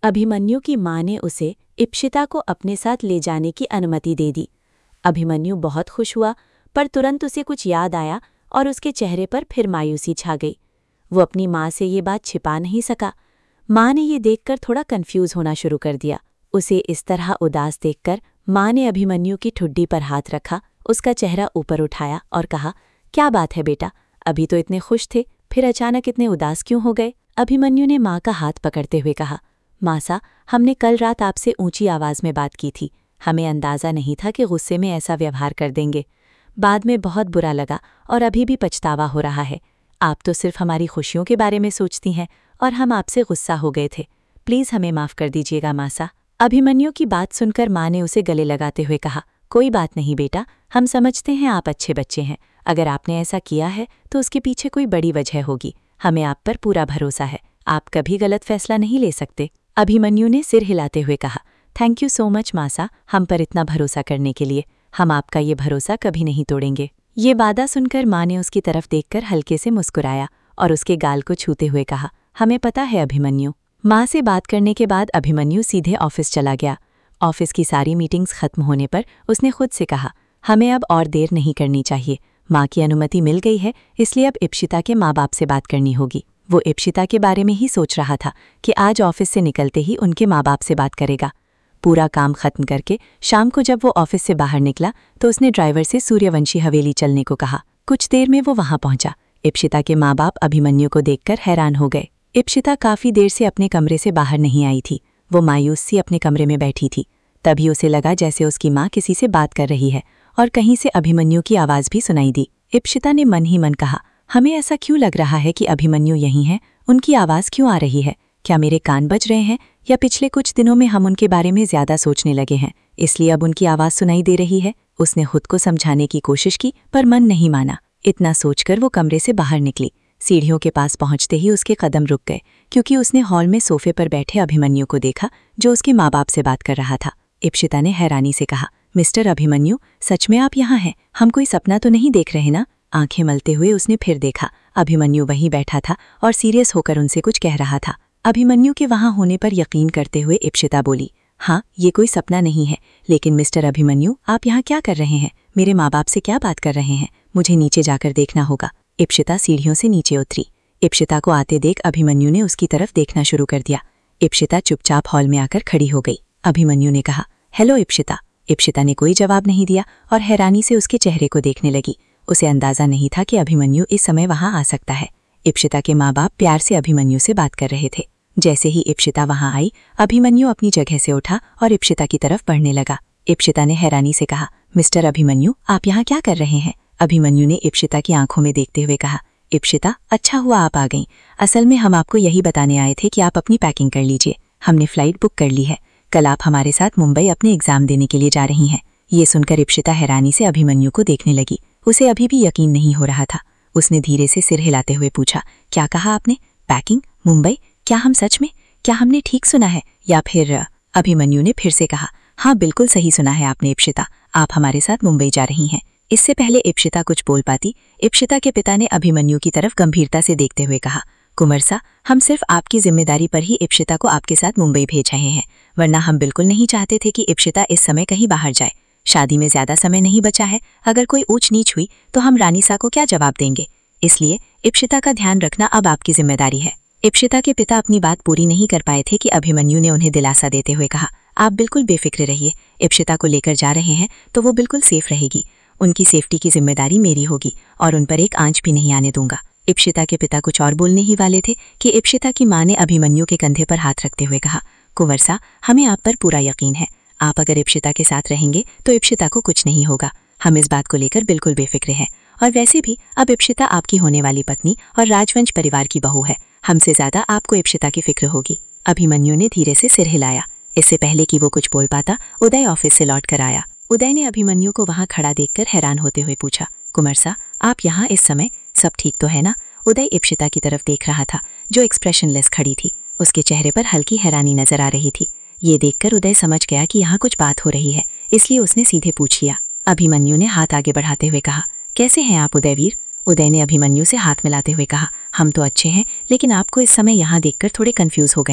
अभिमन्यु की माँ ने उसे इप्सिता को अपने साथ ले जाने की अनुमति दे दी। अभिमन्यु बहुत खुश हुआ, पर तुरंत उसे कुछ याद आया और उसके चेहरे पर फिर मायूसी छा गई। वो अपनी माँ से ये बात छिपा नहीं सका। माँ ने ये देखकर थोड़ा कंफ्यूज होना शुरू कर दिया। उसे इस तरह उदास देखकर माँ ने अभिमन्यु की ठुड्डी पर हाथ रखा, उसका चेहरा ऊपर उठाया और कहा, क्या बात है बेटा, अभी तो इतने खुश थे, फिर अचानक इतने उदास क्यों हो गए? अभिमन्यु ने माँ का हाथ पकड़ते हुए कहा, मासा, हमने कल रात आपसे ऊंची आवाज में बात की थी। हमें अंदाजा नहीं था कि गुस्से में ऐसा व्यवहार कर देंगे। बाद में बहुत बुरा लगा और अभी भी पछतावा हो रहा है। आप तो सिर्फ हमारी खुशियों के बारे में सोचती हैं और हम आपसे गुस्सा हो गए थे। प्लीज़ हमें माफ़ कर दीजिएगा मासा। अभिमन्यु की बात सुनकर माँ ने उसे गले लगाते हुए कहा, कोई बात नहीं बेटा, हम समझते हैं आप अच्छे बच्चे हैं। अगर आपने ऐसा किया है तो उसके पीछे कोई बड़ी वजह होगी। हमें आप पर पूरा भरोसा है। आप कभी गलत फैसला नहीं ले सकते। अभिमन्यु ने सिर हिलाते हुए कहा, थैंक यू सो मच मासा, हम पर इतना भरोसा करने के लिए। हम आपका ये भरोसा कभी नहीं तोड़ेंगे। ये वादा सुनकर माँ ने उसकी तरफ देखकर हल्के से मुस्कुराया और उसके गाल को छूते हुए कहा, हमें पता है अभिमन्यु। माँ से बात करने के बाद अभिमन्यु सीधे ऑफिस चला गया। ऑफिस की सारी मीटिंग्स खत्म होने पर उसने खुद से कहा, हमें अब और देर नहीं करनी चाहिए। माँ की अनुमति मिल गई है, इसलिए अब इप्सिता के माँ बाप से बात करनी होगी। वो इप्सिता के बारे में ही सोच रहा था कि आज ऑफिस से निकलते ही उनके माँ बाप से बात करेगा। पूरा काम खत्म करके शाम को जब वो ऑफिस से बाहर निकला तो उसने ड्राइवर से सूर्यवंशी हवेली चलने को कहा। कुछ देर में वो वहां पहुंचा। इप्सिता के माँ बाप अभिमन्यु को देखकर हैरान हो गए। इप्सिता काफी देर से अपने कमरे से बाहर नहीं आई थी। वो मायूस सी अपने कमरे में बैठी थी। तभी उसे लगा जैसे उसकी माँ किसी से बात कर रही है और कहीं से अभिमन्यु की आवाज़ भी सुनाई दी। इप्सिता ने मन ही मन कहा, हमें ऐसा क्यों लग रहा है कि अभिमन्यु यहीं है? उनकी आवाज़ क्यों आ रही है? क्या मेरे कान बज रहे हैं या पिछले कुछ दिनों में हम उनके बारे में ज़्यादा सोचने लगे हैं, इसलिए अब उनकी आवाज़ सुनाई दे रही है? उसने खुद को समझाने की कोशिश की पर मन नहीं माना। इतना सोचकर वो कमरे से बाहर निकली। सीढ़ियों के पास पहुंचते ही उसके कदम रुक गए, क्योंकि उसने हॉल में सोफे पर बैठे अभिमन्यु को देखा जो उसके माँ बाप से बात कर रहा था। इप्सिता ने हैरानी से कहा, मिस्टर अभिमन्यु, सच में आप यहाँ हैं? हम कोई सपना तो नहीं देख रहे ना? आंखें मलते हुए उसने फिर देखा। अभिमन्यु वहीं बैठा था और सीरियस होकर उनसे कुछ कह रहा था। अभिमन्यु के वहां होने पर यकीन करते हुए इप्सिता बोली, हाँ, ये कोई सपना नहीं है। लेकिन मिस्टर अभिमन्यु, आप यहाँ क्या कर रहे हैं? मेरे माँ बाप से क्या बात कर रहे हैं? मुझे नीचे जाकर देखना होगा। इप्सिता सीढ़ियों से नीचे उतरी। इप्सिता को आते देख अभिमन्यु ने उसकी तरफ देखना शुरू कर दिया। इप्सिता चुपचाप हॉल में आकर खड़ी हो गई। अभिमन्यु ने कहा, हेलो इप्सिता। इप्सिता ने कोई जवाब नहीं दिया और हैरानी से उसके चेहरे को देखने लगी। उसे अंदाजा नहीं था कि अभिमन्यु इस समय वहां आ सकता है। इप्सिता के माँ बाप प्यार से अभिमन्यु से बात कर रहे थे। जैसे ही इप्सिता वहां आई, अभिमन्यु अपनी जगह से उठा और इप्सिता की तरफ बढ़ने लगा। इप्सिता ने हैरानी से कहा, मिस्टर अभिमन्यु, आप यहाँ क्या कर रहे हैं? अभिमन्यु ने इप्सिता की आंखों में देखते हुए कहा, इप्सिता, अच्छा हुआ आप आ गईं। असल में हम आपको यही बताने आए थे कि आप अपनी पैकिंग कर लीजिए। हमने फ्लाइट बुक कर ली है। कल आप हमारे साथ मुंबई अपने एग्जाम देने के लिए जा रही हैं। ये सुनकर इप्सिता हैरानी से अभिमन्यु को देखने लगी। उसे अभी भी यकीन नहीं हो रहा था। उसने धीरे से सिर हिलाते हुए पूछा, क्या कहा आपने? पैकिंग? मुंबई? क्या हम सच में? क्या हमने ठीक सुना है या फिर? अभिमन्यु ने फिर से कहा, हाँ, बिल्कुल सही सुना है आपने इप्सिता, आप हमारे साथ मुंबई जा रही हैं। इससे पहले इप्सिता कुछ बोल पाती, इप्सिता के पिता ने अभिमन्यु की तरफ गंभीरता से देखते हुए कहा, कुंवर, हम सिर्फ आपकी जिम्मेदारी पर ही इप्सिता को आपके साथ मुंबई भेज रहे हैं, वरना हम बिल्कुल नहीं चाहते थे कि इप्सिता इस समय कहीं बाहर जाए। शादी में ज्यादा समय नहीं बचा है। अगर कोई ऊंच नीच हुई तो हम रानीसा को क्या जवाब देंगे? इसलिए इप्सिता का ध्यान रखना अब आपकी जिम्मेदारी है। इप्सिता के पिता अपनी बात पूरी नहीं कर पाए थे कि अभिमन्यु ने उन्हें दिलासा देते हुए कहा, आप बिल्कुल बेफिक्र रहिए। इप्सिता को लेकर जा रहे हैं तो वो बिल्कुल सेफ रहेगी। उनकी सेफ्टी की जिम्मेदारी मेरी होगी और उन पर एक आंच भी नहीं आने दूंगा। इप्सिता के पिता कुछ और बोलने ही वाले थे कि इप्सिता की माँ ने अभिमन्यु के कंधे पर हाथ रखते हुए कहा, कुंवर, हमें आप पर पूरा यकीन है। आप अगर इप्सिता के साथ रहेंगे तो इप्सिता को कुछ नहीं होगा। हम इस बात को लेकर बिल्कुल बेफिक्र हैं। और वैसे भी अब इप्सिता आपकी होने वाली पत्नी और राजवंश परिवार की बहू है। हमसे ज्यादा आपको इप्सिता की फिक्र होगी। अभिमन्यु ने धीरे से सिर हिलाया। इससे पहले कि वो कुछ बोल पाता, उदय ऑफिस से लौट कर आया। उदय ने अभिमन्यु को वहां खड़ा देखकर हैरान होते हुए पूछा, कुंवर, आप यहाँ इस समय? सब ठीक तो है ना? उदय इप्सिता की तरफ देख रहा था, जो एक्सप्रेशनलेस खड़ी थी। उसके चेहरे पर हल्की हैरानी नजर आ रही थी। ये देखकर उदय समझ गया कि यहाँ कुछ बात हो रही है, इसलिए उसने सीधे पूछ लिया। अभिमन्यु ने हाथ आगे बढ़ाते हुए कहा, कैसे हैं आप उदयवीर? उदय ने अभिमन्यु से हाथ मिलाते हुए कहा, हम तो अच्छे हैं, लेकिन आपको इस समय यहाँ देखकर थोड़े कंफ्यूज हो गए हैं।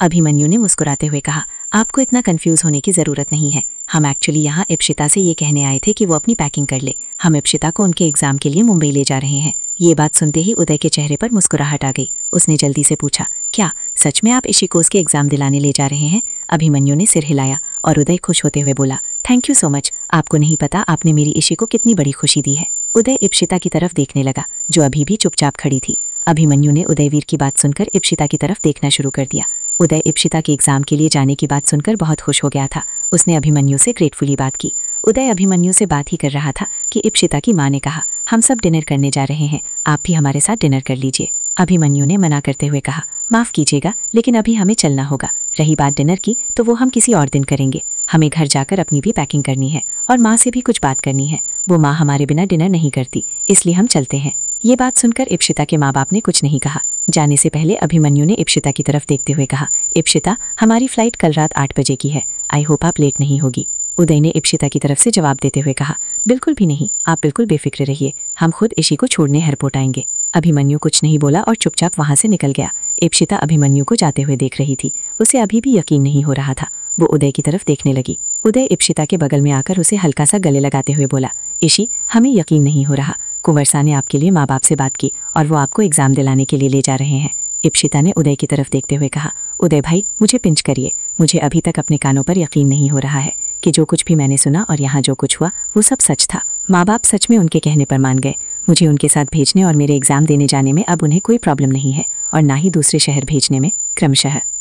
अभिमन्यु ने मुस्कुराते हुए कहा, आपको इतना कंफ्यूज होने की जरूरत नहीं है। हम एक्चुअली यहाँ इप्शिता से ये कहने आए थे कि वो अपनी पैकिंग कर ले। हम इप्शिता को उनके एग्जाम के लिए मुंबई ले जा रहे हैं। ये बात सुनते ही उदय के चेहरे पर मुस्कुराहट आ गई। उसने जल्दी से पूछा, क्या सच में आप ईशी को उसके एग्जाम दिलाने ले जा रहे हैं? अभिमन्यु ने सिर हिलाया और उदय खुश होते हुए बोला, थैंक यू सो मच। आपको नहीं पता आपने मेरी ईशी को कितनी बड़ी खुशी दी है। उदय इप्शिता की तरफ देखने लगा, जो अभी भी चुपचाप खड़ी थी। अभिमन्यु ने उदयवीर की बात सुनकर इप्शिता की तरफ देखना शुरू कर दिया। उदय इप्शिता के एग्जाम के लिए जाने की बात सुनकर बहुत खुश हो गया था। उसने अभिमन्यु से ग्रेटफुली बात की। उदय अभिमन्यु से बात ही कर रहा था कि इप्शिता की माँ ने कहा, हम सब डिनर करने जा रहे हैं, आप भी हमारे साथ डिनर कर लीजिए। अभिमन्यु ने मना करते हुए कहा, माफ़ कीजिएगा, लेकिन अभी हमें चलना होगा। रही बात डिनर की तो वो हम किसी और दिन करेंगे। हमें घर जाकर अपनी भी पैकिंग करनी है और माँ से भी कुछ बात करनी है। वो माँ हमारे बिना डिनर नहीं करती, इसलिए हम चलते हैं। ये बात सुनकर इप्शिता के माँ बाप ने कुछ नहीं कहा। जाने से पहले अभिमन्यु ने इप्शिता की तरफ देखते हुए कहा, इप्शिता, हमारी फ्लाइट कल रात 8 बजे की है। आई होप आप लेट नहीं होगी। उदय ने इप्शिता की तरफ से जवाब देते हुए कहा, बिल्कुल भी नहीं, आप बिल्कुल बेफिक्र रहिए, हम खुद ईशी को छोड़ने एयरपोर्ट आएंगे। अभिमन्यु कुछ नहीं बोला और चुपचाप वहां से निकल गया। इप्शिता अभिमन्यु को जाते हुए देख रही थी। उसे अभी भी यकीन नहीं हो रहा था। वो उदय की तरफ देखने लगी। उदय इप्शिता के बगल में आकर उसे हल्का सा गले लगाते हुए बोला, ईशी, हमें यकीन नहीं हो रहा। कुंवर सा ने आपके लिए माँ बाप से बात की और वो आपको एग्जाम दिलाने के लिए ले जा रहे हैं। इप्शिता ने उदय की तरफ देखते हुए कहा, उदय भाई, मुझे पिंच करिए। मुझे अभी तक अपने कानों पर यकीन नहीं हो रहा है कि जो कुछ भी मैंने सुना और यहाँ जो कुछ हुआ वो सब सच था। माँ बाप सच में उनके कहने पर मान गए। मुझे उनके साथ भेजने और मेरे एग्जाम देने जाने में अब उन्हें कोई प्रॉब्लम नहीं है और ना ही दूसरे शहर भेजने में क्रमशः।